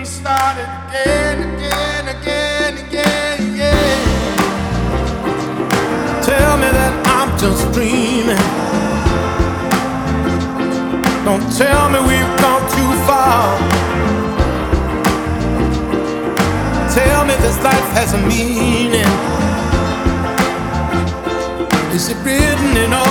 started again, again, again, again, yeah. Tell me that I'm just dreaming. Don't tell me we've gone too far. Tell me this life has a meaning. Is it written in all